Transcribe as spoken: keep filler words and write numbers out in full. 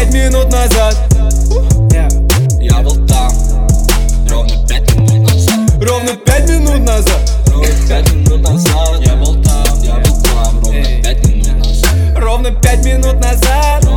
пять минут назад Я был там, ровно пять минут назад. Ровно пять минут назад. Ровно пять минут назад. Я был там, я был там, ровно пять минут назад. Ровно пять минут назад.